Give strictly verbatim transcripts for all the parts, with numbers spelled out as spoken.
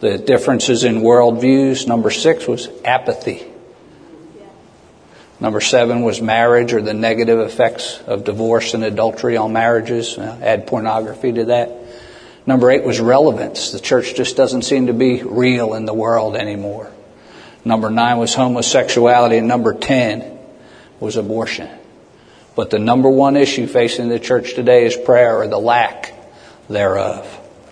the differences in worldviews. Number six was apathy. Number seven was marriage, or the negative effects of divorce and adultery on marriages. Uh, add pornography to that. Number eight was relevance. The church just doesn't seem to be real in the world anymore. Number nine was homosexuality. And number ten was abortion. But the number one issue facing the church today is prayer, or the lack thereof.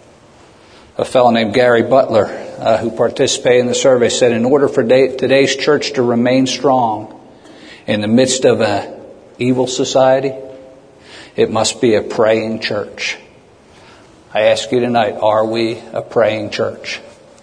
A fellow named Gary Butler, uh, who participated in the survey, said in order for day, today's church to remain strong in the midst of an evil society, it must be a praying church. I ask you tonight, are we a praying church?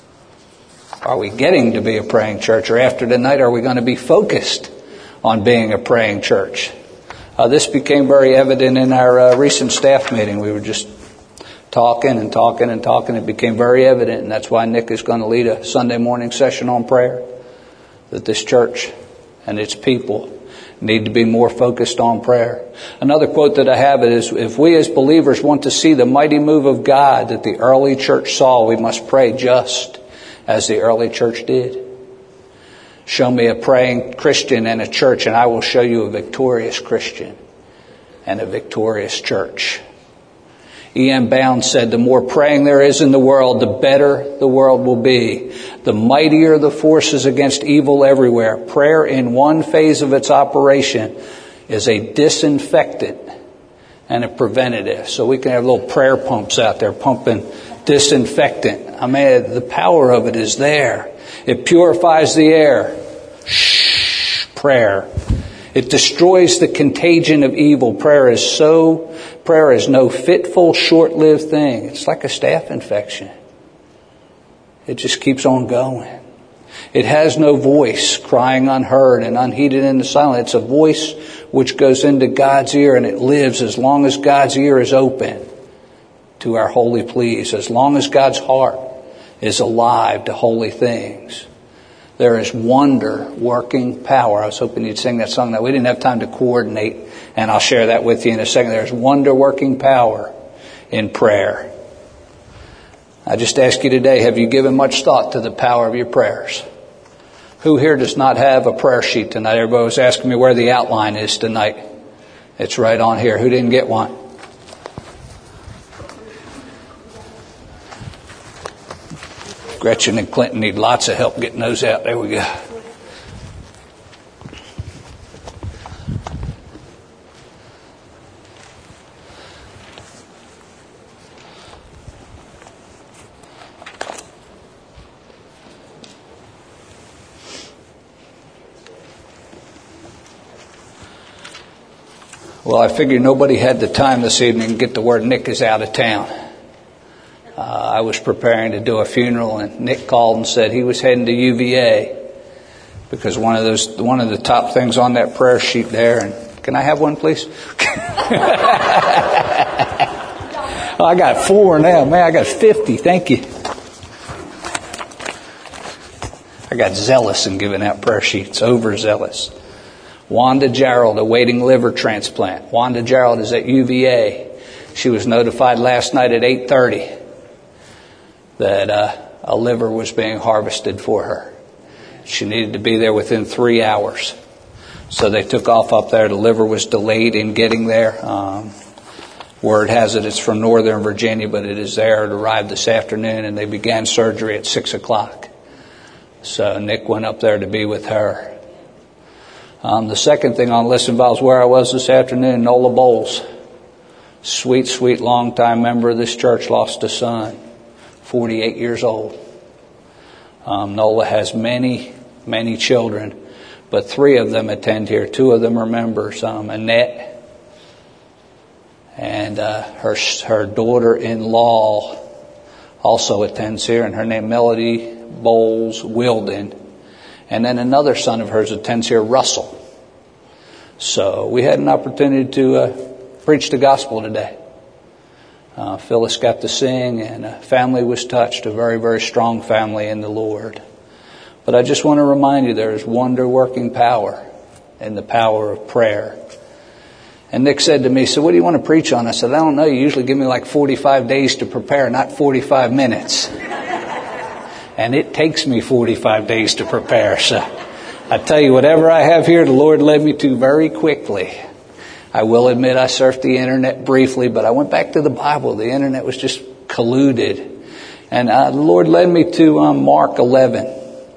Are we getting to be a praying church? Or after tonight, are we going to be focused on being a praying church? Uh, this became very evident in our uh, recent staff meeting. We were just talking and talking and talking. It became very evident, and that's why Nick is going to lead a Sunday morning session on prayer, that this church and its people need to be more focused on prayer. Another quote that I have is, if we as believers want to see the mighty move of God that the early church saw, we must pray just as the early church did. Show me a praying Christian and a church, and I will show you a victorious Christian and a victorious church. E M Bound said, the more praying there is in the world, the better the world will be. The mightier the forces against evil everywhere. Prayer in one phase of its operation is a disinfectant and a preventative. So we can have little prayer pumps out there pumping disinfectant. I mean, the power of it is there. It purifies the air. Shh, prayer. It destroys the contagion of evil. Prayer is so, prayer is no fitful, short-lived thing. It's like a staph infection. It just keeps on going. It has no voice, crying unheard and unheeded in the silence. It's a voice which goes into God's ear, and it lives as long as God's ear is open to our holy pleas, as long as God's heart is alive to holy things. There is wonder working power. I was hoping you'd sing that song. Now, we didn't have time to coordinate, and I'll share that with you in a second. There's wonder working power in prayer. I just ask you today, have you given much thought to the power of your prayers? Who here does not have a prayer sheet tonight? Everybody was asking me where the outline is tonight. It's right on here. Who didn't get one? Gretchen and Clinton need lots of help getting those out. There we go. Well, I figured nobody had the time this evening to get the word Nick is out of town. Uh, I was preparing to do a funeral, and Nick called and said he was heading to U V A because one of those, one of the top things on that prayer sheet there. And can I have one, please? Oh, I got four now, man. I got fifty. Thank you. I got zealous in giving out prayer sheets, overzealous. Wanda Gerald awaiting liver transplant. Wanda Gerald is at U V A. She was notified last night at eight thirty. that uh, a liver was being harvested for her. She needed to be there within three hours. So they took off up there. The liver was delayed in getting there. Um, word has it it's from Northern Virginia, but it is there. It arrived this afternoon, and they began surgery at six o'clock. So Nick went up there to be with her. Um, the second thing on the list involves where I was this afternoon, Nola Bowles. Sweet, sweet, long-time member of this church, lost a son. forty-eight years old. Um, Nola has many, many children, but three of them attend here. Two of them are members. Um, Annette and uh, her her daughter-in-law also attends here, and her name Melody Bowles Wilden. And then another son of hers attends here, Russell. So we had an opportunity to uh, preach the gospel today. Uh, Phyllis got to sing, and a family was touched, a very, very strong family in the Lord. But I just want to remind you there is wonder-working power in the power of prayer. And Nick said to me, so what do you want to preach on? I said, I don't know. You usually give me like forty-five days to prepare, not forty-five minutes. And it takes me forty-five days to prepare. So I tell you, whatever I have here, the Lord led me to very quickly. I will admit I surfed the internet briefly, but I went back to the Bible. The internet was just colluded. And uh, the Lord led me to um, Mark eleven.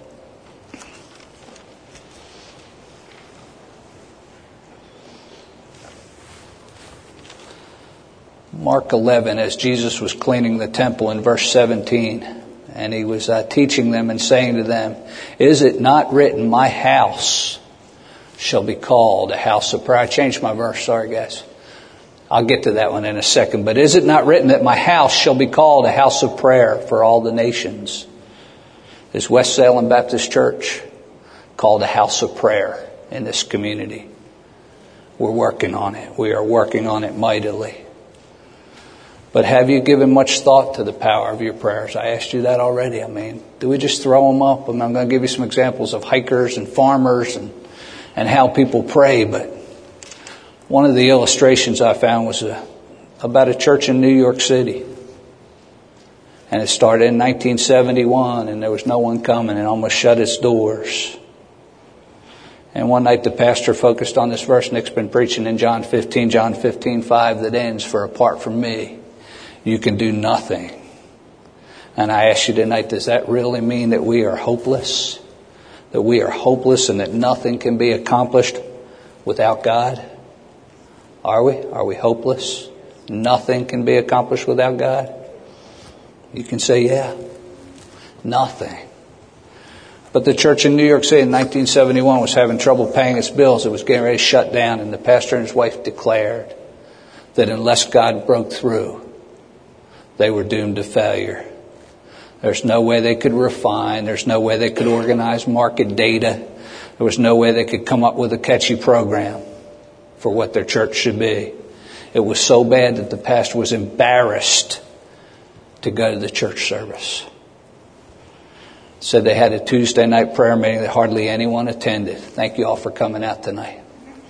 Mark eleven, as Jesus was cleaning the temple in verse seventeen. And he was uh, teaching them and saying to them, is it not written, my house shall be called a house of prayer? I changed my verse. Sorry, guys. I'll get to that one in a second. But is it not written that my house shall be called a house of prayer for all the nations? Is West Salem Baptist Church called a house of prayer in this community? We're working on it. We are working on it mightily. But have you given much thought to the power of your prayers? I asked you that already. I mean, do we just throw them up? I mean, I'm going to give you some examples of hikers and farmers and, and how people pray. But one of the illustrations I found was a, about a church in New York City. And it started in nineteen seventy-one, and there was no one coming and almost shut its doors. And one night the pastor focused on this verse. Nick's been preaching in John fifteen, John fifteen five, that ends, for apart from me, you can do nothing. And I ask you tonight, does that really mean that we are hopeless? That we are hopeless and that nothing can be accomplished without God? Are we? Are we hopeless? Nothing can be accomplished without God? You can say, yeah, nothing. But the church in New York City in nineteen seventy-one was having trouble paying its bills. It was getting ready to shut down, and the pastor and his wife declared that unless God broke through, they were doomed to failure. There's no way they could refine. There's no way they could organize market data. There was no way they could come up with a catchy program for what their church should be. It was so bad that the pastor was embarrassed to go to the church service. Said they had a Tuesday night prayer meeting that hardly anyone attended. Thank you all for coming out tonight.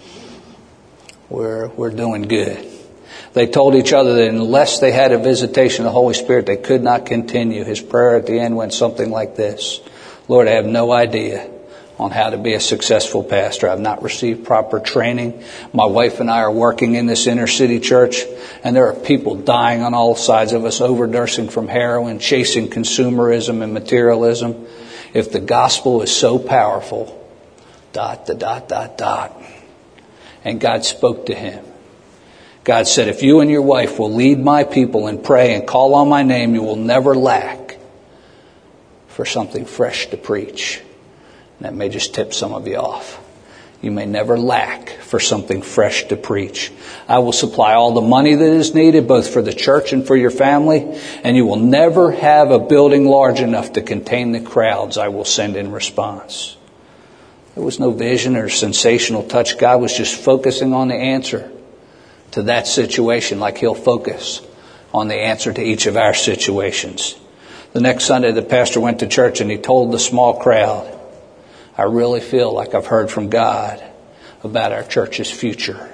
We're, we're doing good. They told each other that unless they had a visitation of the Holy Spirit, they could not continue. His prayer at the end went something like this. Lord, I have no idea on how to be a successful pastor. I've not received proper training. My wife and I are working in this inner city church, and there are people dying on all sides of us, overdosing from heroin, chasing consumerism and materialism. If the gospel is so powerful, dot, dot, dot, dot, dot. And God spoke to him. God said, if you and your wife will lead my people and pray and call on my name, you will never lack for something fresh to preach. And that may just tip some of you off. You may never lack for something fresh to preach. I will supply all the money that is needed, both for the church and for your family, and you will never have a building large enough to contain the crowds I will send in response. There was no vision or sensational touch. God was just focusing on the answer to that situation, like he'll focus on the answer to each of our situations. The next Sunday, the pastor went to church and he told the small crowd, I really feel like I've heard from God about our church's future.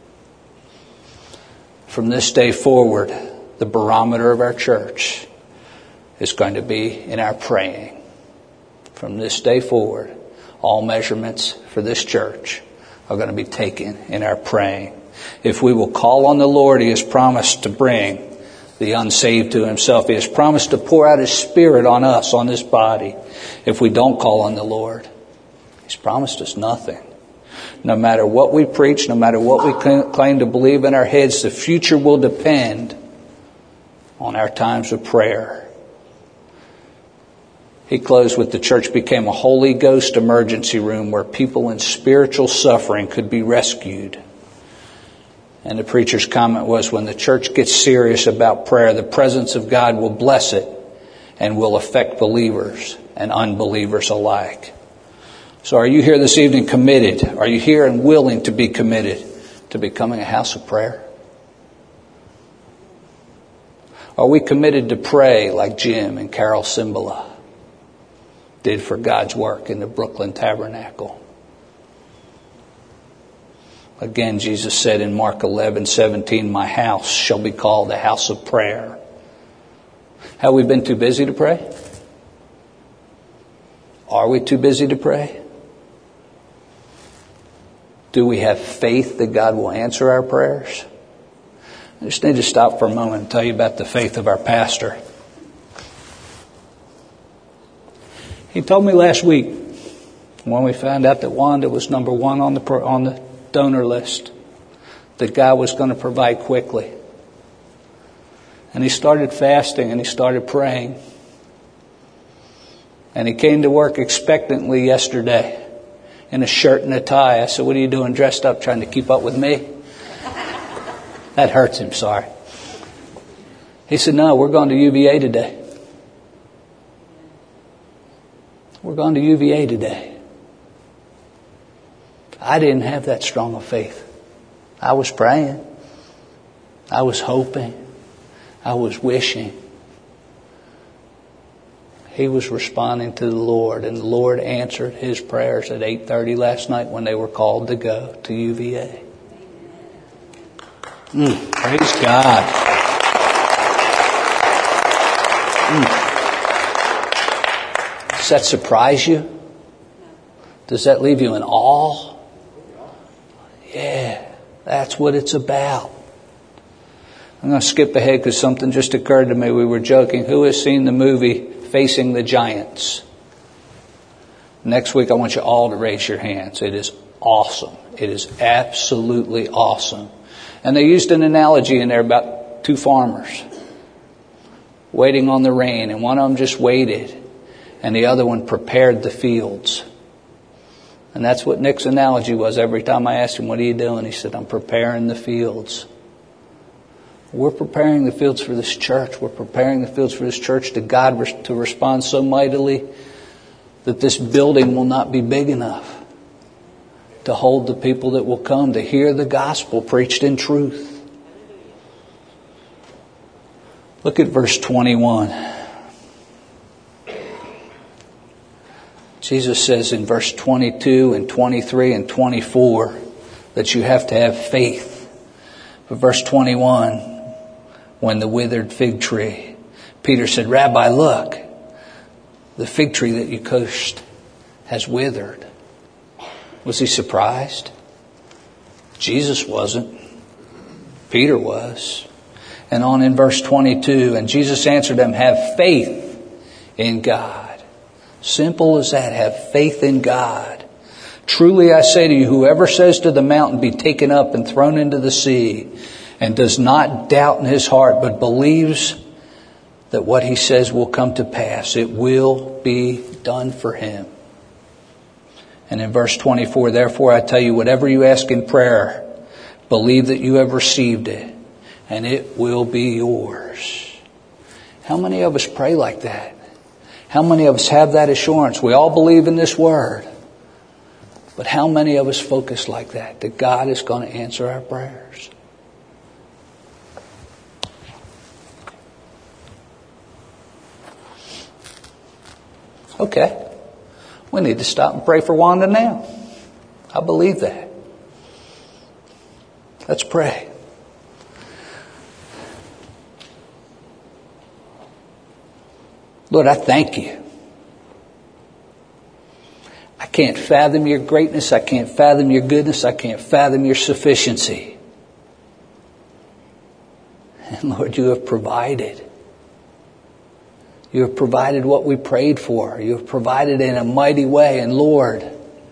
From this day forward, the barometer of our church is going to be in our praying. From this day forward, all measurements for this church are going to be taken in our praying. If we will call on the Lord, he has promised to bring the unsaved to himself. He has promised to pour out his Spirit on us, on this body. If we don't call on the Lord, he's promised us nothing. No matter what we preach, no matter what we claim to believe in our heads, the future will depend on our times of prayer. He closed with, the church became a Holy Ghost emergency room where people in spiritual suffering could be rescued. And the preacher's comment was, when the church gets serious about prayer, the presence of God will bless it and will affect believers and unbelievers alike. So are you here this evening committed? Are you here and willing to be committed to becoming a house of prayer? Are we committed to pray like Jim and Carol Simbola did for God's work in the Brooklyn Tabernacle? Again, Jesus said in Mark eleven seventeen, my house shall be called a house of prayer. Have we been too busy to pray? Are we too busy to pray? Do we have faith that God will answer our prayers? I just need to stop for a moment and tell you about the faith of our pastor. He told me last week, when we found out that Wanda was number one on the on the donor list, that God was going to provide quickly. And he started fasting and he started praying. And he came to work expectantly yesterday in a shirt and a tie. I said, "What are you doing dressed up, trying to keep up with me?" That hurts him, sorry. He said, "No, we're going to U V A today. We're going to U V A today." I didn't have that strong of faith. I was praying. I was hoping. I was wishing. He was responding to the Lord, and the Lord answered his prayers at eight thirty last night when they were called to go to U V A. Mm, praise God. Mm. Does that surprise you? Does that leave you in awe? Yeah, that's what it's about. I'm going to skip ahead because something just occurred to me. We were joking. Who has seen the movie Facing the Giants? Next week, I want you all to raise your hands. It is awesome. It is absolutely awesome. And they used an analogy in there about two farmers waiting on the rain. And one of them just waited. And the other one prepared the fields. And that's what Nick's analogy was. Every time I asked him, "What are you doing?" He said, "I'm preparing the fields." We're preparing the fields for this church. We're preparing the fields for this church to God to respond so mightily that this building will not be big enough to hold the people that will come to hear the gospel preached in truth. Look at verse twenty-one. Jesus says in verse twenty-two and twenty-three and twenty-four that you have to have faith. But verse twenty-one, when the withered fig tree, Peter said, "Rabbi, look, the fig tree that you cursed has withered." Was he surprised? Jesus wasn't. Peter was. And on in verse twenty-two, and Jesus answered them, "Have faith in God." Simple as that. Have faith in God. "Truly I say to you, whoever says to the mountain, be taken up and thrown into the sea, and does not doubt in his heart, but believes that what he says will come to pass, it will be done for him." And in verse twenty-four, "Therefore I tell you, whatever you ask in prayer, believe that you have received it, and it will be yours." How many of us pray like that? How many of us have that assurance? We all believe in this word. But how many of us focus like that, that God is going to answer our prayers? Okay. We need to stop and pray for Wanda now. I believe that. Let's pray. Lord, I thank you. I can't fathom your greatness. I can't fathom your goodness. I can't fathom your sufficiency. And Lord, you have provided. You have provided what we prayed for. You have provided in a mighty way. And Lord,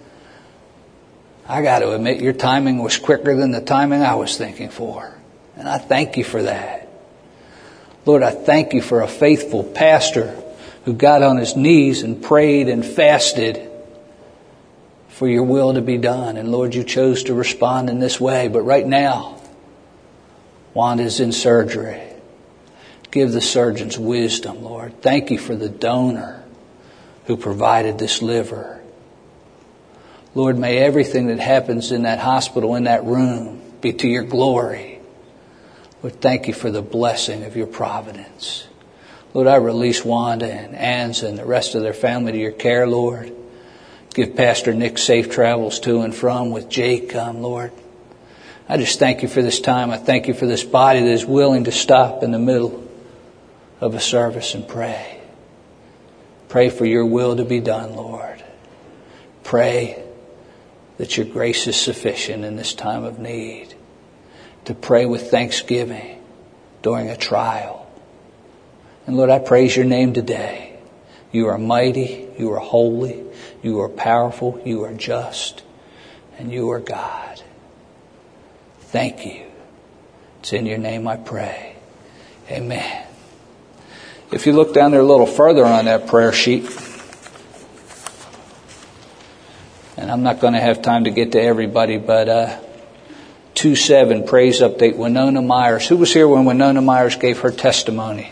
I got to admit, your timing was quicker than the timing I was thinking for. And I thank you for that. Lord, I thank you for a faithful pastor who got on his knees and prayed and fasted for your will to be done. And Lord, you chose to respond in this way. But right now, Wanda's in surgery. Give the surgeons wisdom, Lord. Thank you for the donor who provided this liver. Lord, may everything that happens in that hospital, in that room, be to your glory. Lord, thank you for the blessing of your providence. Lord, I release Wanda and Anza and the rest of their family to your care, Lord. Give Pastor Nick safe travels to and from with Jake, um, Lord. I just thank you for this time. I thank you for this body that is willing to stop in the middle of a service and pray. Pray for your will to be done, Lord. Pray that your grace is sufficient in this time of need. To pray with thanksgiving during a trial. And Lord, I praise your name today. You are mighty, you are holy, you are powerful, you are just, and you are God. Thank you. It's in your name I pray. Amen. If you look down there a little further on that prayer sheet, and I'm not going to have time to get to everybody, but uh, two seven, praise update, Winona Myers. Who was here when Winona Myers gave her testimony?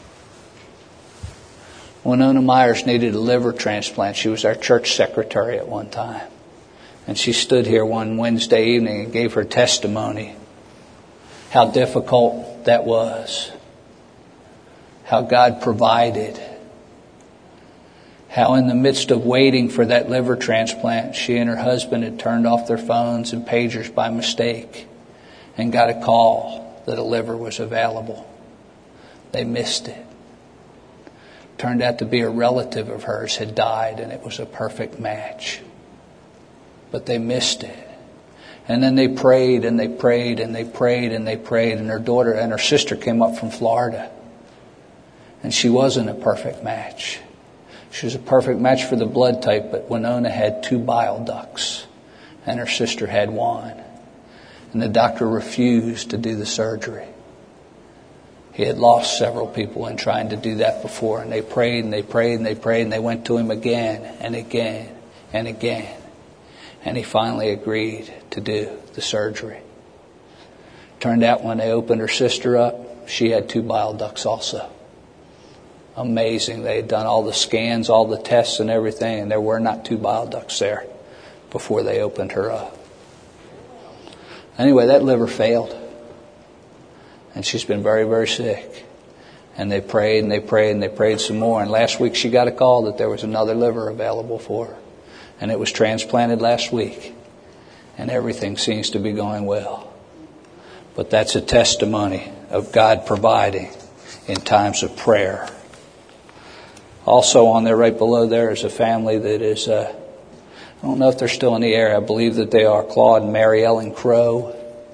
Winona Myers needed a liver transplant. She was our church secretary at one time. And she stood here one Wednesday evening and gave her testimony. How difficult that was. How God provided. How in the midst of waiting for that liver transplant, she and her husband had turned off their phones and pagers by mistake and got a call that a liver was available. They missed it. Turned out to be a relative of hers had died, and it was a perfect match. But they missed it. And then they prayed and they prayed and they prayed and they prayed, and her daughter and her sister came up from Florida. And she wasn't a perfect match. She was a perfect match for the blood type, but Winona had two bile ducts and her sister had one. And the doctor refused to do the surgery. He had lost several people in trying to do that before, and they prayed and they prayed and they prayed and they went to him again and again and again. And he finally agreed to do the surgery. Turned out when they opened her sister up, she had two bile ducts also. Amazing. They had done all the scans, all the tests and everything, and there were not two bile ducts there before they opened her up. Anyway, that liver failed. And she's been very, very sick. And they prayed and they prayed and they prayed some more. And last week she got a call that there was another liver available for her. And it was transplanted last week. And everything seems to be going well. But that's a testimony of God providing in times of prayer. Also on there, right below there, is a family that is, uh, I don't know if they're still in the area. I believe that they are. Claude and Mary Ellen Crow.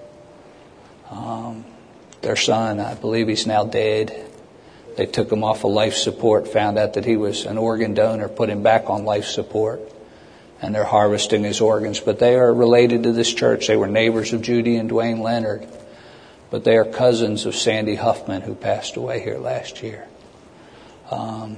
Um, their son, I believe he's now dead. They took him off of life support, found out that he was an organ donor, put him back on life support. And they're harvesting his organs. But they are related to this church. They were neighbors of Judy and Dwayne Leonard. But they are cousins of Sandy Huffman, who passed away here last year. Um,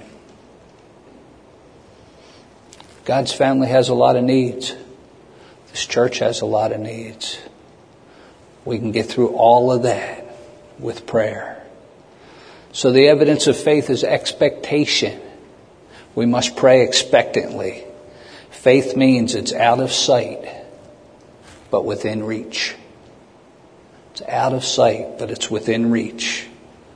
God's family has a lot of needs. This church has a lot of needs. We can get through all of that with prayer. So the evidence of faith is expectation. We must pray expectantly. Faith means it's out of sight, but within reach. It's out of sight, but it's within reach.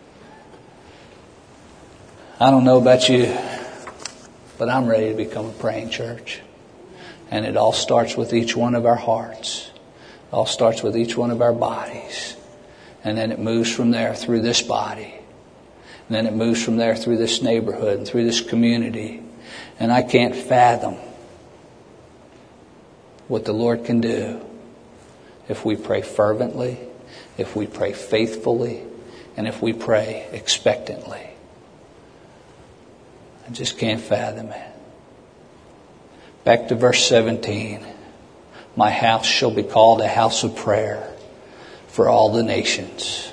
I don't know about you, but I'm ready to become a praying church. And it all starts with each one of our hearts. It all starts with each one of our bodies. And then it moves from there through this body. And then it moves from there through this neighborhood and through this community. And I can't fathom what the Lord can do if we pray fervently, if we pray faithfully, and if we pray expectantly. I just can't fathom it. Back to verse seventeen. My house shall be called a house of prayer for all the nations.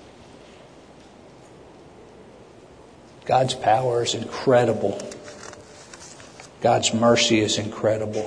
God's power is incredible. God's mercy is incredible.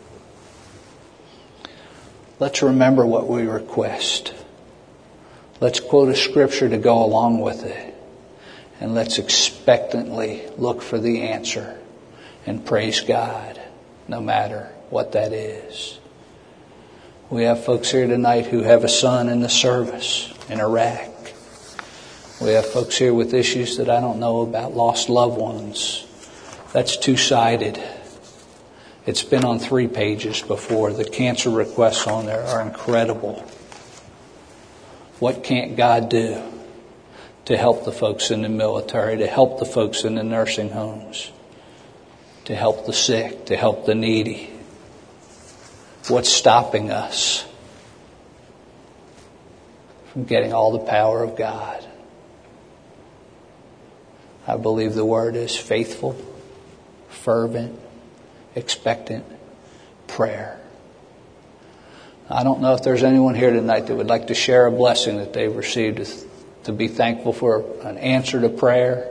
Let's remember what we request. Let's quote a scripture to go along with it. And let's expectantly look for the answer and praise God, no matter what that is. We have folks here tonight who have a son in the service in Iraq. We have folks here with issues that I don't know about, lost loved ones. That's two-sided. It's been on three pages before. The cancer requests on there are incredible. What can't God do to help the folks in the military, to help the folks in the nursing homes? to help the sick, to help the needy. What's stopping us from getting all the power of God? I believe the word is faithful, fervent, expectant prayer. I don't know if there's anyone here tonight that would like to share a blessing that they've received, to be thankful for an answer to prayer,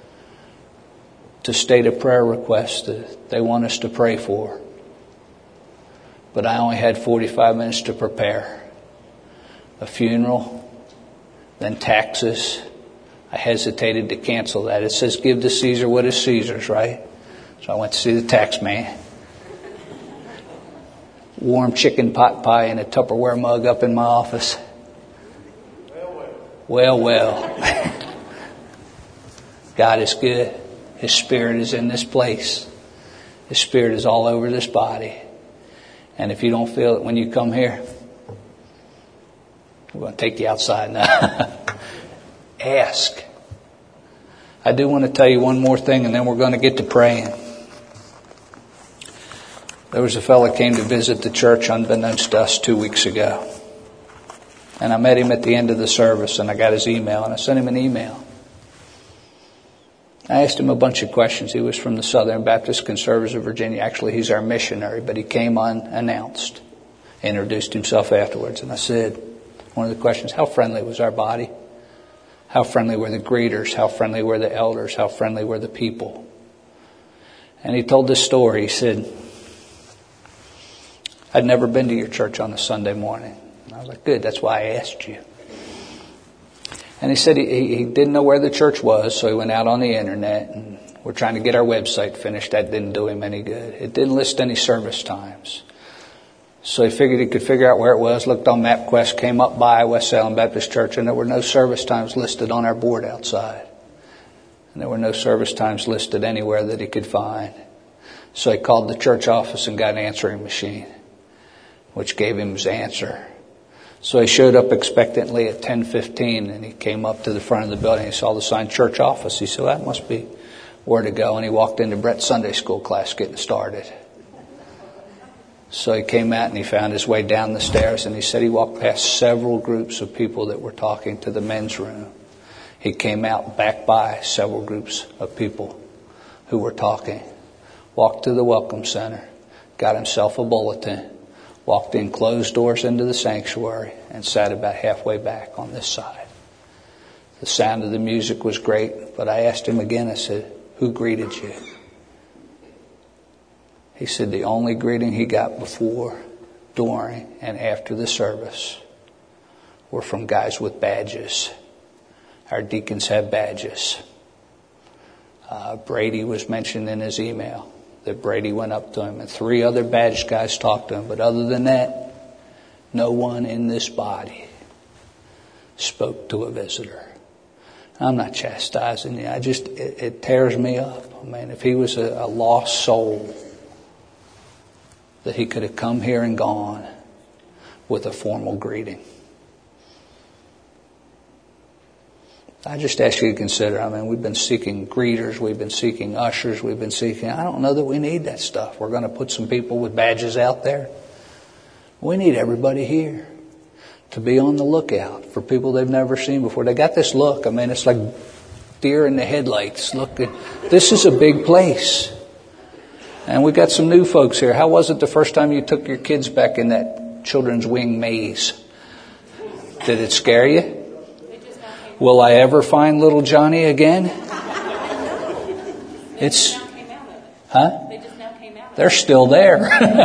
to state a prayer request that they want us to pray for. But I only had forty-five minutes to prepare. A funeral, then taxes. I hesitated to cancel that. It says give to Caesar what is Caesar's, right? So I went to see the tax man. Warm chicken pot pie in a Tupperware mug up in my office. Well, well. Well, well. God is good. His Spirit is in this place. His Spirit is all over this body. And if you don't feel it when you come here, we're going to take you outside now. Ask. I do want to tell you one more thing, and then we're going to get to praying. There was a fellow came to visit the church unbeknownst to us two weeks ago. And I met him at the end of the service, and I got his email, and I sent him an email. I asked him a bunch of questions. He was from the Southern Baptist Conservatives of Virginia. Actually, he's our missionary, but he came unannounced, introduced himself afterwards. And I said, one of the questions, how friendly was our body? How friendly were the greeters? How friendly were the elders? How friendly were the people? And he told this story. He said, I'd never been to your church on a Sunday morning. And I was like, good, that's why I asked you. And he said he, he didn't know where the church was, so he went out on the internet, and we're trying to get our website finished. That didn't do him any good. It didn't list any service times. So he figured he could figure out where it was, looked on MapQuest, came up by West Salem Baptist Church, and there were no service times listed on our board outside. And there were no service times listed anywhere that he could find. So he called the church office and got an answering machine, which gave him his answer. So he showed up expectantly at ten fifteen, and he came up to the front of the building. He saw the sign church office. He said, well, that must be where to go. And he walked into Brett's Sunday school class getting started. So he came out and he found his way down the stairs, and he said he walked past several groups of people that were talking to the men's room. He came out back by several groups of people who were talking, walked to the welcome center, got himself a bulletin, walked in closed doors into the sanctuary, and sat about halfway back on this side. The sound of the music was great, but I asked him again, I said, who greeted you? He said the only greeting he got before, during, and after the service were from guys with badges. Our deacons have badges. Uh, Brady was mentioned in his email that Brady went up to him, and three other badged guys talked to him. But other than that, no one in this body spoke to a visitor. I'm not chastising you. I just, it, it tears me up. I mean, if he was a, a lost soul, that he could have come here and gone with a formal greeting. I just ask you to consider, I mean, we've been seeking greeters, we've been seeking ushers, we've been seeking, I don't know that we need that stuff. We're going to put some people with badges out there. We need everybody here to be on the lookout for people they've never seen before. They got this look, I mean, it's like deer in the headlights. Look, this is a big place. And we got some new folks here. How was it the first time you took your kids back in that children's wing maze? Did it scare you? Will I ever find little Johnny again? It's, huh? They just now came out. They're still there.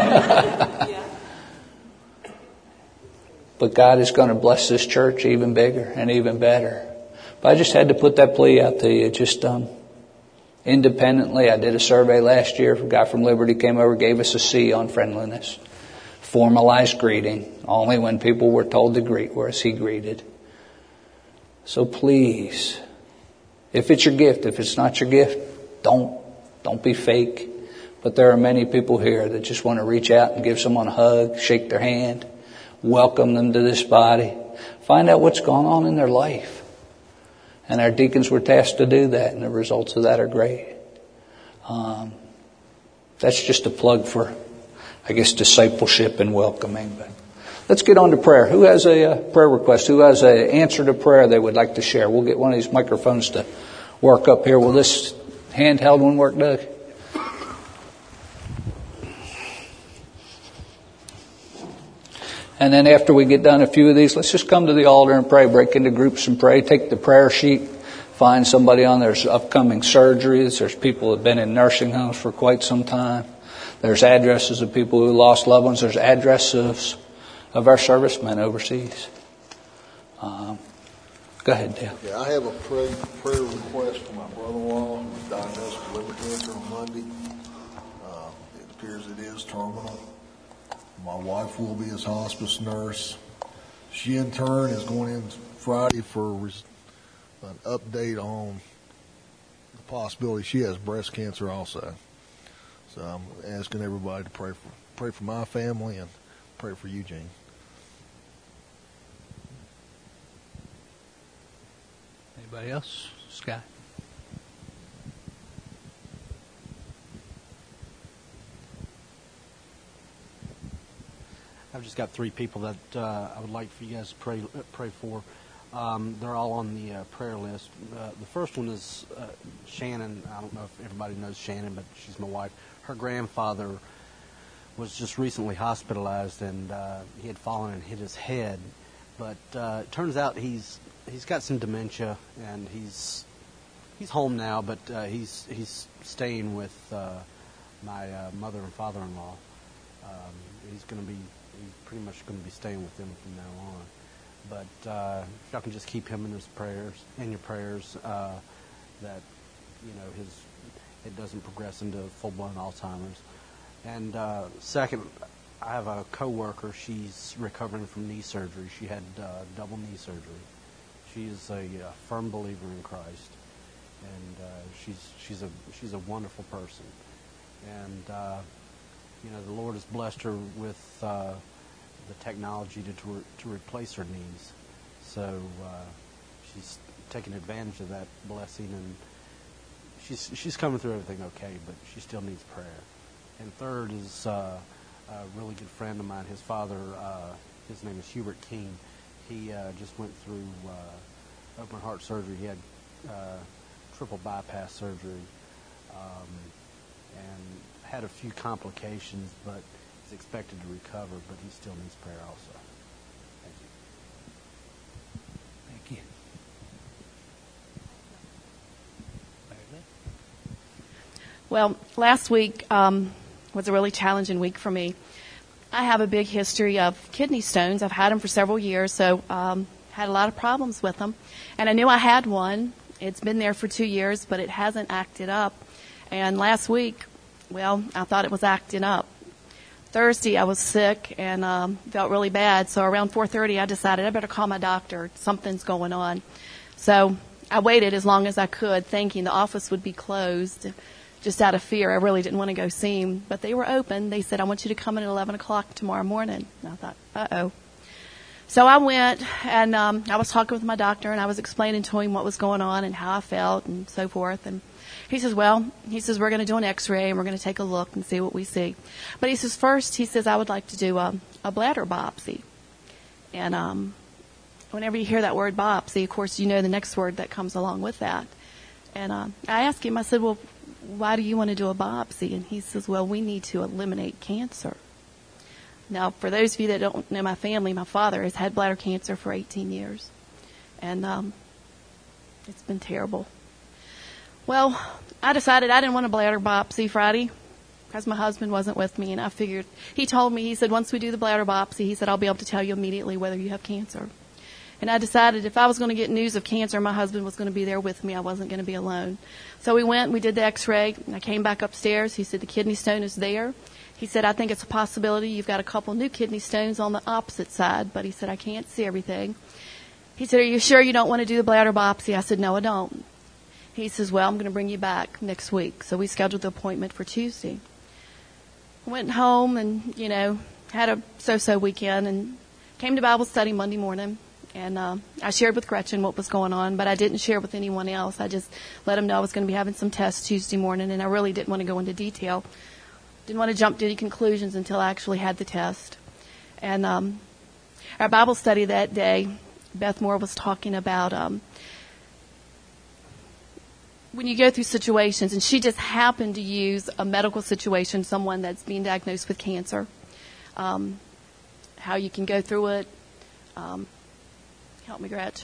But God is going to bless this church even bigger and even better. But I just had to put that plea out to you. Just um, independently, I did a survey last year. A guy from Liberty came over, gave us a C on friendliness. Formalized greeting. Only when people were told to greet, whereas he greeted. So please, if it's your gift, if it's not your gift, don't, don't be fake. But there are many people here that just want to reach out and give someone a hug, shake their hand, welcome them to this body, find out what's going on in their life. And our deacons were tasked to do that, and the results of that are great. Um, that's just a plug for, I guess, discipleship and welcoming. But let's get on to prayer. Who has a uh, prayer request? Who has an answer to prayer they would like to share? We'll get one of these microphones to work up here. Will this handheld one work, Doug? And then after we get done a few of these, let's just come to the altar and pray. Break into groups and pray. Take the prayer sheet. Find somebody on there's upcoming surgeries. There's people who have been in nursing homes for quite some time. There's addresses of people who lost loved ones. There's addresses of our servicemen overseas. Um, go ahead, Dale. Yeah, I have a pray, prayer request for my brother-in-law who was diagnosed with liver cancer on Monday. Uh, it appears it is terminal. My wife will be his hospice nurse. She, in turn, is going in Friday for an update on the possibility she has breast cancer also. So I'm asking everybody to pray for pray for my family and pray for Eugene. Anybody else? Scott? I've just got three people that uh, I would like for you guys to pray pray for. Um, they're all on the uh, prayer list. Uh, the first one is uh, Shannon. I don't know if everybody knows Shannon, but she's my wife. Her grandfather was just recently hospitalized, and uh, he had fallen and hit his head. But uh, it turns out he's he's got some dementia, and he's he's home now. But uh, he's he's staying with uh, my uh, mother and father-in-law. Um, he's going to be. He's pretty much going to be staying with them from now on. But uh, if y'all can just keep him in his prayers, in your prayers, uh, that you know his it doesn't progress into full-blown Alzheimer's. And uh, second, I have a coworker. She's recovering from knee surgery. She had uh, double knee surgery. She's a, a firm believer in Christ, and uh, she's she's a she's a wonderful person. And uh, you know, the Lord has blessed her with uh, the technology to to, re- to replace her knees. So uh, she's taking advantage of that blessing, and she's she's coming through everything okay, but she still needs prayer. And third is uh, a really good friend of mine. His father, uh, his name is Hubert King. He uh, just went through uh, open heart surgery. He had uh, triple bypass surgery, um, and had a few complications, but is expected to recover, but he still needs prayer also. Thank you. Thank you. Well, last week um, was a really challenging week for me. I have a big history of kidney stones. I've had them for several years, so um, had a lot of problems with them. And I knew I had one. It's been there for two years, but it hasn't acted up. And last week, well, I thought it was acting up. Thursday, I was sick and um, felt really bad. So around four thirty, I decided I better call my doctor. Something's going on. So I waited as long as I could, thinking the office would be closed, just out of fear. I really didn't want to go see him. But they were open. They said, I want you to come in at eleven o'clock tomorrow morning. And I thought, uh-oh. So I went, and um, I was talking with my doctor, and I was explaining to him what was going on and how I felt and so forth. And he says, well, he says, we're going to do an x-ray, and we're going to take a look and see what we see. But he says, first, he says, I would like to do a, a bladder biopsy. And um, whenever you hear that word biopsy, of course, you know the next word that comes along with that. And um, I asked him, I said, well, why do you want to do a biopsy? And he says, well, we need to eliminate cancer. Now, for those of you that don't know my family, my father has had bladder cancer for eighteen years. And um, it's been terrible. Well, I decided I didn't want a bladder biopsy Friday because my husband wasn't with me. And I figured, he told me, he said, once we do the bladder biopsy, he said, I'll be able to tell you immediately whether you have cancer. And I decided if I was going to get news of cancer, my husband was going to be there with me. I wasn't going to be alone. So we went, we did the x-ray, and I came back upstairs. He said, the kidney stone is there. He said, I think it's a possibility. You've got a couple new kidney stones on the opposite side. But he said, I can't see everything. He said, are you sure you don't want to do the bladder biopsy? I said, no, I don't. He says, well, I'm going to bring you back next week. So we scheduled the appointment for Tuesday. I went home and, you know, had a so-so weekend and came to Bible study Monday morning. And uh, I shared with Gretchen what was going on, but I didn't share with anyone else. I just let them know I was going to be having some tests Tuesday morning, and I really didn't want to go into detail. didn't want to jump to any conclusions until I actually had the test. And um, our Bible study that day, Beth Moore was talking about um, when you go through situations, and she just happened to use a medical situation, someone that's being diagnosed with cancer, um, how you can go through it. Um, help me, Gretch.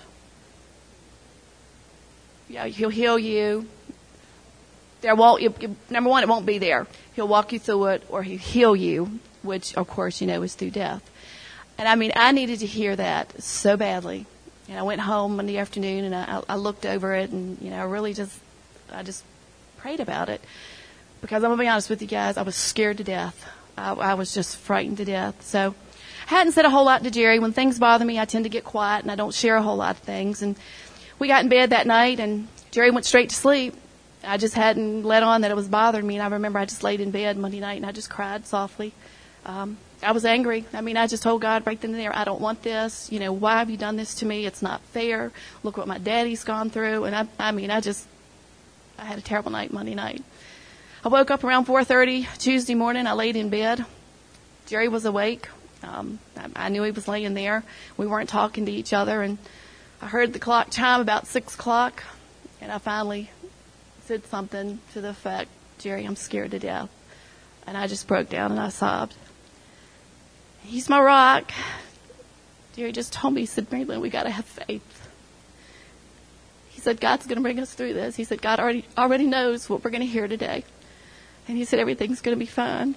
Yeah, he'll heal you. There won't, you, you, number one, it won't be there. He'll walk you through it, or he'll heal you, which, of course, you know, is through death. And, I mean, I needed to hear that so badly. And I went home Monday afternoon, and I, I looked over it, and, you know, I really just, I just prayed about it. Because I'm going to be honest with you guys, I was scared to death. I, I was just frightened to death. So I hadn't said a whole lot to Jerry. When things bother me, I tend to get quiet, and I don't share a whole lot of things. And we got in bed that night, and Jerry went straight to sleep. I just hadn't let on that it was bothering me, and I remember I just laid in bed Monday night, and I just cried softly. Um, I was angry. I mean, I just told God right then and there, I don't want this. You know, why have you done this to me? It's not fair. Look what my daddy's gone through. And I, I mean, I just, I had a terrible night Monday night. I woke up around four thirty Tuesday morning. I laid in bed. Jerry was awake. Um, I, I knew he was laying there. We weren't talking to each other, and I heard the clock chime about six o'clock, and I finally said something to the effect, Jerry, I'm scared to death. And I just broke down and I sobbed. He's my rock. Jerry just told me, he said, Mary Lynn, we got to have faith. He said, God's going to bring us through this. He said, God already already knows what we're going to hear today. And he said, everything's going to be fine.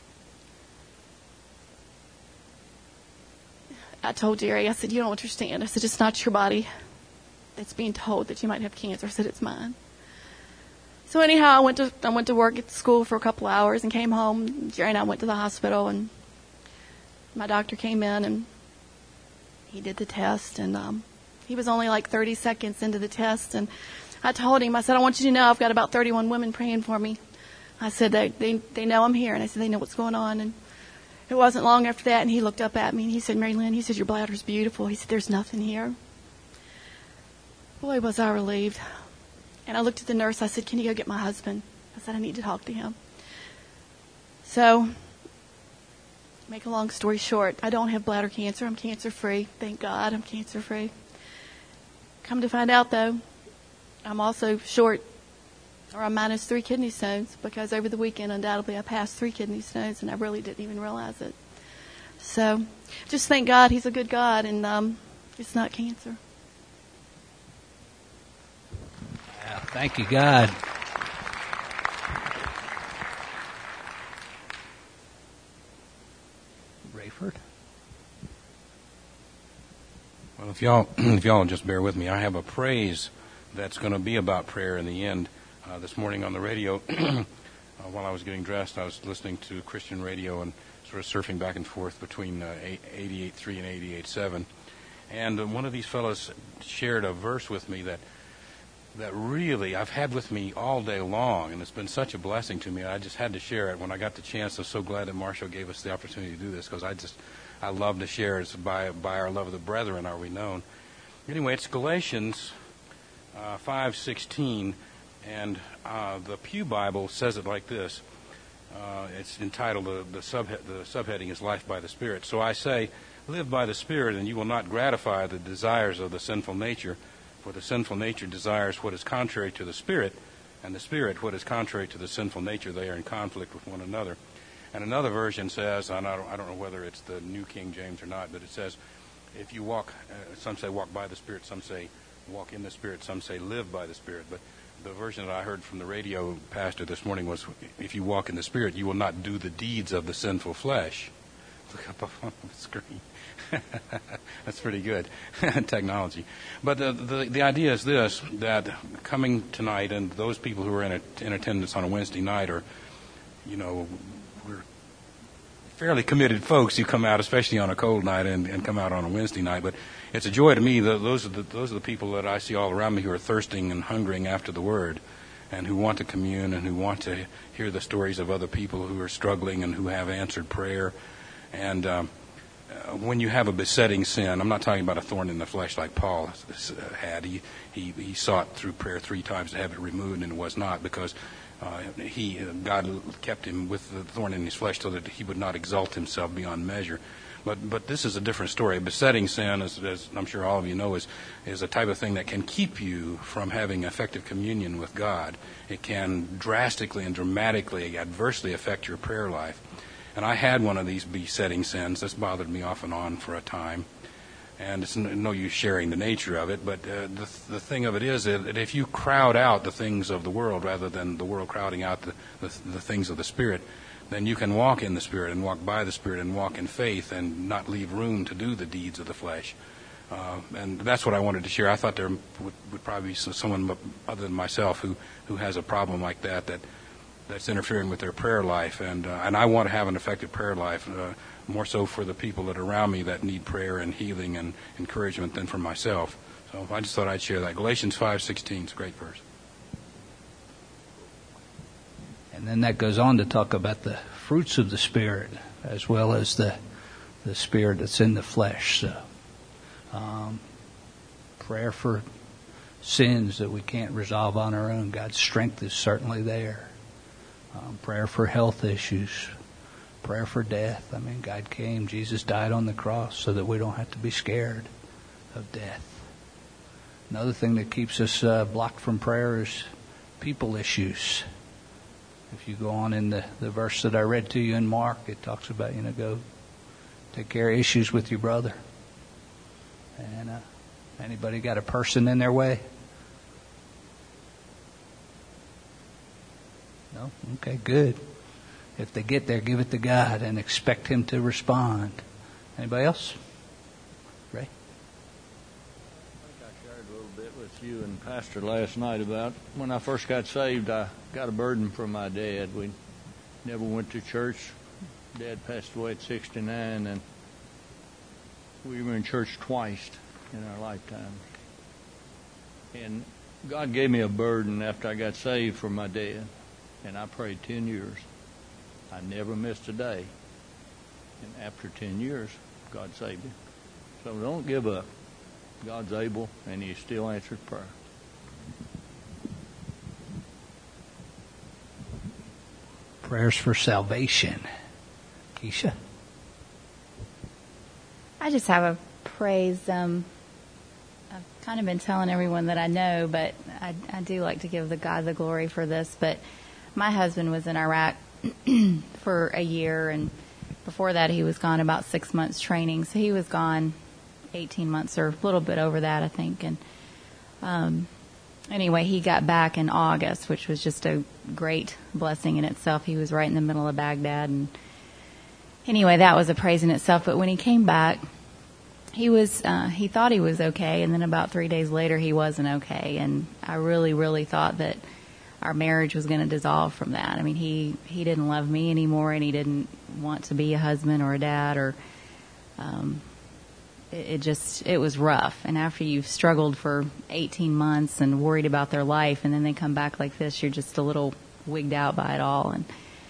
I told Jerry, I said, you don't understand. I said, it's not your body that's being told that you might have cancer. I said, it's mine. So anyhow, I went to I went to work at the school for a couple hours and came home. Jerry and I went to the hospital, and my doctor came in and he did the test, and um, he was only like thirty seconds into the test, and I told him, I said, I want you to know I've got about thirty-one women praying for me. I said, they they, they know I'm here, and I said, they know what's going on. And it wasn't long after that, and he looked up at me and he said, Mary Lynn, he said, your bladder's beautiful. He said, there's nothing here. Boy, was I relieved. And I looked at the nurse. I said, can you go get my husband? I said, I need to talk to him. So, make a long story short, I don't have bladder cancer. I'm cancer-free. Thank God I'm cancer-free. Come to find out, though, I'm also short, or I'm minus three kidney stones, because over the weekend, undoubtedly, I passed three kidney stones, and I really didn't even realize it. So, just thank God he's a good God, and um, it's not cancer. Thank you, God. Rayford? Well, if y'all, if y'all just bear with me, I have a praise that's going to be about prayer in the end. Uh, this morning on the radio, uh, while I was getting dressed, I was listening to Christian radio and sort of surfing back and forth between uh, eighty-eight point three and eighty-eight point seven. And uh, one of these fellows shared a verse with me that that really I've had with me all day long, and it's been such a blessing to me. I just had to share it when I got the chance. I'm so glad that Marshall gave us the opportunity to do this, because I just, I love to share it. It's by, by our love of the brethren are we known. Anyway, it's Galatians uh, five sixteen, and uh, the Pew Bible says it like this. Uh, it's entitled, uh, the, subhe- the subheading is Life by the Spirit. So I say, live by the Spirit, and you will not gratify the desires of the sinful nature. For the sinful nature desires what is contrary to the Spirit, and the Spirit what is contrary to the sinful nature. They are in conflict with one another. And another version says, and I don't, I don't know whether it's the New King James or not, but it says, if you walk, uh, some say walk by the Spirit, some say walk in the Spirit, some say live by the Spirit. But the version that I heard from the radio pastor this morning was, if you walk in the Spirit, you will not do the deeds of the sinful flesh. Look up on the screen. That's pretty good technology. But the, the the idea is this, that coming tonight, and those people who are in, a, in attendance on a Wednesday night are, you know, we're fairly committed folks who come out, especially on a cold night, and, and come out on a Wednesday night. But it's a joy to me that those are the those are the people that I see all around me who are thirsting and hungering after the Word, and who want to commune, and who want to hear the stories of other people who are struggling and who have answered prayer. And um, when you have a besetting sin, I'm not talking about a thorn in the flesh like Paul had. He, he, he sought through prayer three times to have it removed, and it was not, because uh, he uh, God kept him with the thorn in his flesh so that he would not exalt himself beyond measure. But but this is a different story. Besetting sin, as, as I'm sure all of you know, is is a type of thing that can keep you from having effective communion with God. It can drastically and dramatically adversely affect your prayer life. And I had one of these besetting sins. This bothered me off and on for a time. And it's no use sharing the nature of it, but uh, the the thing of it is that if you crowd out the things of the world rather than the world crowding out the, the, the things of the Spirit, then you can walk in the Spirit and walk by the Spirit and walk in faith and not leave room to do the deeds of the flesh. Uh, and that's what I wanted to share. I thought there would, would probably be someone other than myself who, who has a problem like that, that that's interfering with their prayer life. And uh, and I want to have an effective prayer life, uh, more so for the people that are around me that need prayer and healing and encouragement than for myself. So I just thought I'd share that. Galatians five sixteen is a great verse. And then that goes on to talk about the fruits of the Spirit as well as the the Spirit that's in the flesh. So, um, prayer for sins that we can't resolve on our own. God's strength is certainly there. Um, prayer for health issues. Prayer for death. I mean, God came, Jesus died on the cross so that we don't have to be scared of death. Another thing that keeps us uh, blocked from prayer is people issues. If you go on in the, the verse that I read to you in Mark, it talks about, you know, go take care of issues with your brother. And uh, anybody got a person in their way? No? Okay, good. If they get there, give it to God and expect Him to respond. Anybody else? Ray? I think I shared a little bit with you and Pastor last night about when I first got saved, I got a burden from my dad. We never went to church. Dad passed away at sixty-nine, and we were in church twice in our lifetime. And God gave me a burden after I got saved for my dad, and I prayed ten years. I never missed a day. And after ten years, God saved him. So don't give up. God's able, and He still answered prayer. Prayers for salvation. Keisha? I just have a praise. Um, I've kind of been telling everyone that I know, but I, I do like to give the God the glory for this. But my husband was in Iraq for a year, and before that he was gone about six months training. So he was gone eighteen months or a little bit over that, I think. And um, anyway, he got back in August, which was just a great blessing in itself. He was right in the middle of Baghdad. And anyway, that was a praise in itself. But when he came back, he was uh, he thought he was okay. And then about three days later, he wasn't okay. And I really, really thought that our marriage was going to dissolve from that. I mean, he, he didn't love me anymore, and he didn't want to be a husband or a dad, or um, it, it just, it was rough. And after you've struggled for eighteen months and worried about their life, and then they come back like this, you're just a little wigged out by it all. And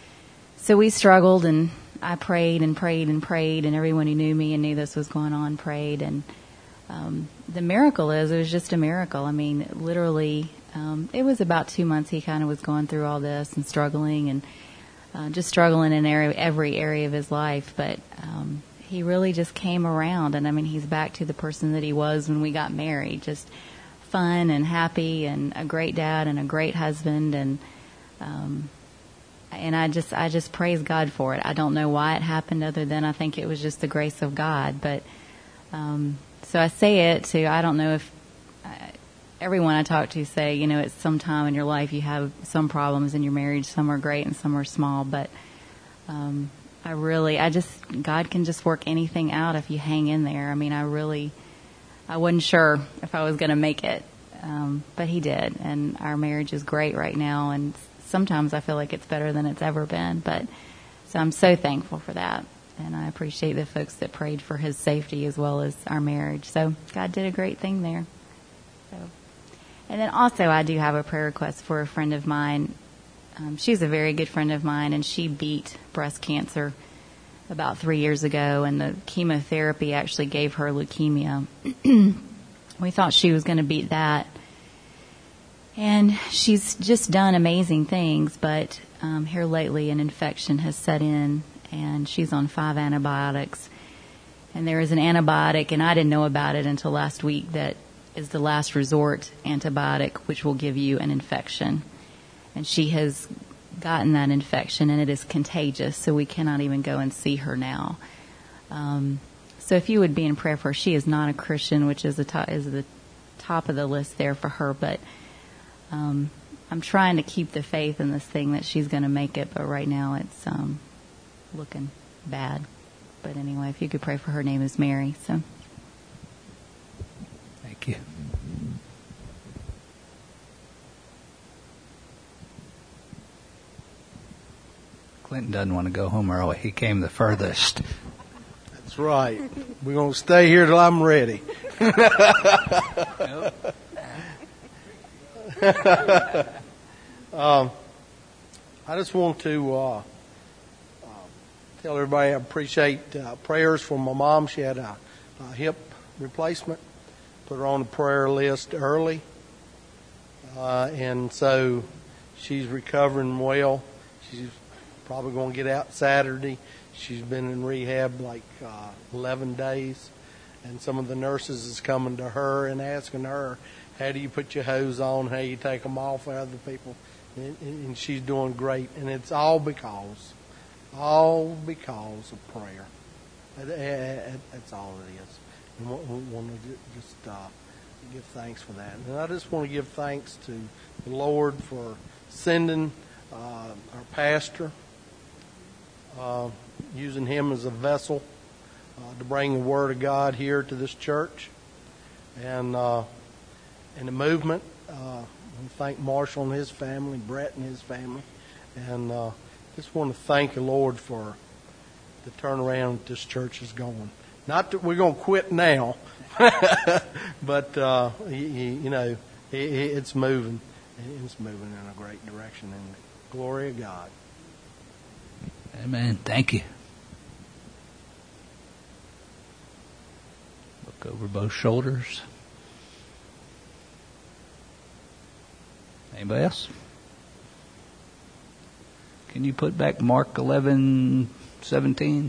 so we struggled, and I prayed and prayed and prayed, and everyone who knew me and knew this was going on prayed. And um, the miracle is, it was just a miracle. I mean, literally, Um, it was about two months he kind of was going through all this and struggling and uh, just struggling in area, every area of his life. But um, he really just came around. And, I mean, he's back to the person that he was when we got married, just fun and happy and a great dad and a great husband. And um, and I just I just praise God for it. I don't know why it happened other than I think it was just the grace of God. But um, so I say it to, I don't know if, everyone I talk to say, you know, at some time in your life you have some problems in your marriage. Some are great and some are small. But um, I really, I just, God can just work anything out if you hang in there. I mean, I really, I wasn't sure if I was going to make it. Um, but He did. And our marriage is great right now. And sometimes I feel like it's better than it's ever been. But so I'm so thankful for that. And I appreciate the folks that prayed for his safety as well as our marriage. So God did a great thing there. So. And then also I do have a prayer request for a friend of mine. Um, she's a very good friend of mine, and she beat breast cancer about three years ago, and the chemotherapy actually gave her leukemia. We thought she was going to beat that. And she's just done amazing things, but um, here lately an infection has set in, and she's on five antibiotics. And there is an antibiotic, and I didn't know about it until last week, that is the last resort antibiotic, which will give you an infection. And she has gotten that infection, and it is contagious, so we cannot even go and see her now. Um, so if you would be in prayer for her, she is not a Christian, which is the top, is the top of the list there for her, but um, I'm trying to keep the faith in this thing that she's going to make it, but right now it's um, looking bad. But anyway, if you could pray for her, name is Mary. So, thank you. Clinton doesn't want to go home early. He came the furthest. That's right. We're going to stay here till I'm ready. um, I just want to uh, uh, tell everybody I appreciate uh, prayers for my mom. She had a, a hip replacement. Put her on the prayer list early. Uh, and so she's recovering well. She's probably going to get out Saturday. She's been in rehab like uh, eleven days. And some of the nurses is coming to her and asking her, how do you put your hose on? How do you take them off other people? And, and she's doing great. And it's all because, all because of prayer. That's all it is. And we want to just uh, give thanks for that. And I just want to give thanks to the Lord for sending uh, our pastor, uh, using him as a vessel uh, to bring the Word of God here to this church. And uh, and the movement, uh, I thank Marshall and his family, Brett and his family. And uh, just want to thank the Lord for the turnaround this church is going. Not that we're going to quit now, but, uh, you, you know, it, it's moving. It's moving in a great direction, in the glory of God. Amen. Thank you. Look over both shoulders. Anybody else? Can you put back Mark eleven seventeen?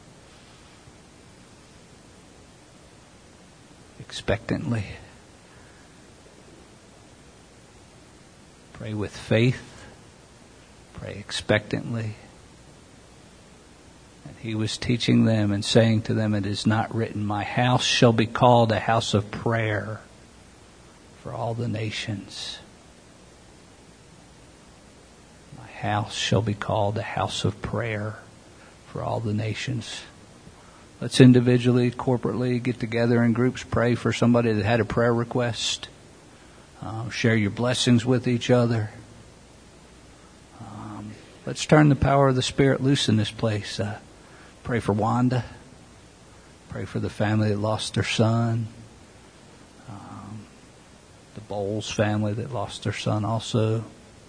Expectantly. Pray with faith. Pray expectantly. And he was teaching them and saying to them, it is not written, my house shall be called a house of prayer for all the nations. My house shall be called a house of prayer for all the nations. Let's individually, corporately get together in groups, pray for somebody that had a prayer request. Uh, share your blessings with each other. Um, let's turn the power of the Spirit loose in this place. Uh, pray for Wanda. Pray for the family that lost their son. Um, the Bowles family that lost their son also.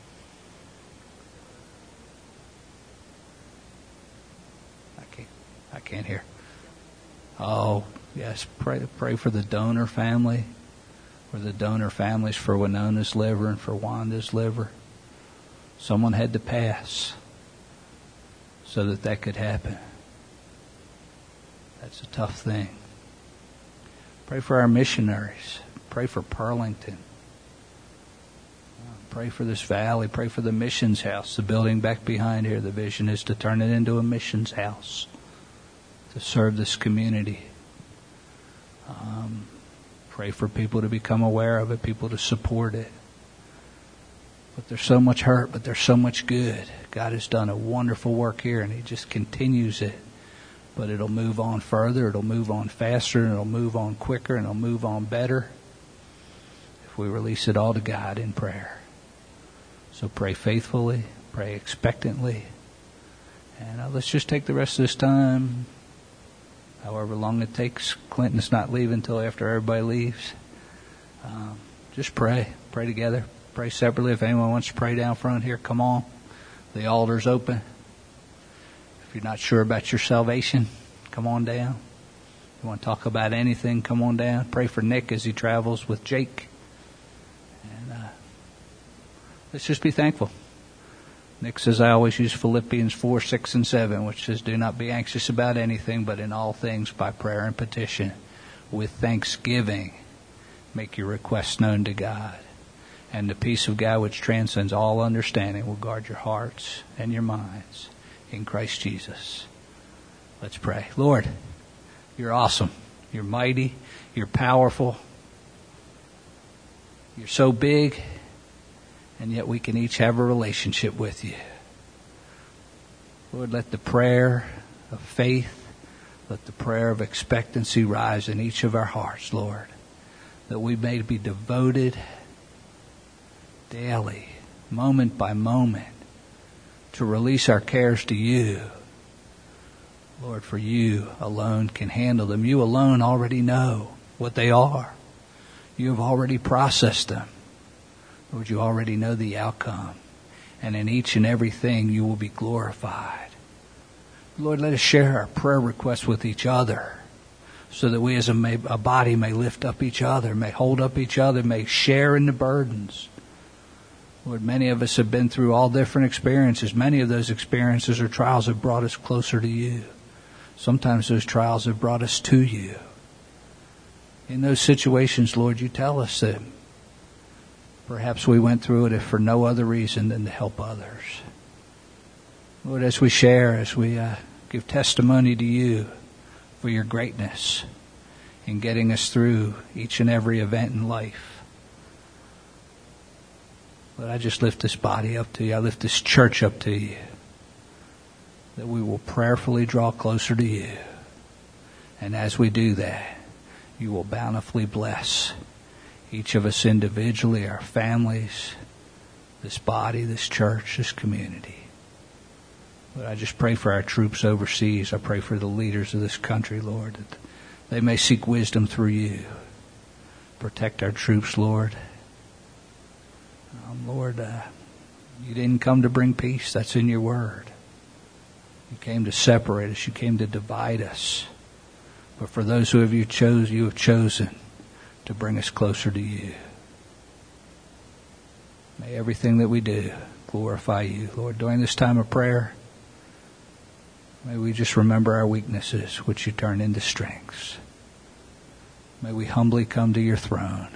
I can't, I can't hear. Oh, yes, pray pray for the donor family, for the donor families for Winona's liver and for Wanda's liver. Someone had to pass so that that could happen. That's a tough thing. Pray for our missionaries. Pray for Pearlington. Pray for this valley. Pray for the missions house, the building back behind here. The vision is to turn it into a missions house, to serve this community. Um, pray for people to become aware of it, people to support it. But there's so much hurt, but there's so much good. God has done a wonderful work here, and He just continues it. But it'll move on further, it'll move on faster, and it'll move on quicker, and it'll move on better if we release it all to God in prayer. So pray faithfully, pray expectantly, and uh, let's just take the rest of this time, however long it takes. Clinton's not leaving until after everybody leaves. Um, just pray. Pray together. Pray separately. If anyone wants to pray down front here, come on. The altar's open. If you're not sure about your salvation, come on down. If you want to talk about anything, come on down. Pray for Nick as he travels with Jake. And uh, let's just be thankful. Nick says I always use Philippians four, six, and seven, which says, do not be anxious about anything, but in all things by prayer and petition, with thanksgiving, make your requests known to God. And the peace of God, which transcends all understanding, will guard your hearts and your minds in Christ Jesus. Let's pray. Lord, you're awesome. You're mighty. You're powerful. You're so big. And yet we can each have a relationship with you. Lord, let the prayer of faith, let the prayer of expectancy rise in each of our hearts, Lord, that we may be devoted daily, moment by moment, to release our cares to you. Lord, for you alone can handle them. You alone already know what they are. You have already processed them. Lord, you already know the outcome. And in each and everything you will be glorified. Lord, let us share our prayer requests with each other so that we as a, may, a body may lift up each other, may hold up each other, may share in the burdens. Lord, many of us have been through all different experiences. Many of those experiences or trials have brought us closer to you. Sometimes those trials have brought us to you. In those situations, Lord, you tell us that perhaps we went through it if for no other reason than to help others. Lord, as we share, as we uh, give testimony to you for your greatness in getting us through each and every event in life. Lord, I just lift this body up to you. I lift this church up to you. That we will prayerfully draw closer to you. And as we do that, you will bountifully bless each of us individually, our families, this body, this church, this community. Lord, I just pray for our troops overseas. I pray for the leaders of this country, Lord, that they may seek wisdom through you. Protect our troops, Lord. Um, Lord, uh, you didn't come to bring peace. That's in your word. You came to separate us. You came to divide us. But for those who have you chose, you have chosen to bring us closer to you. May everything that we do glorify you. Lord, during this time of prayer, may we just remember our weaknesses, which you turn into strengths. May we humbly come to your throne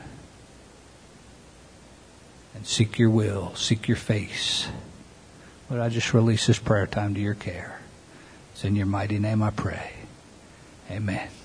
and seek your will, seek your face. Lord, I just release this prayer time to your care. It's in your mighty name I pray. Amen.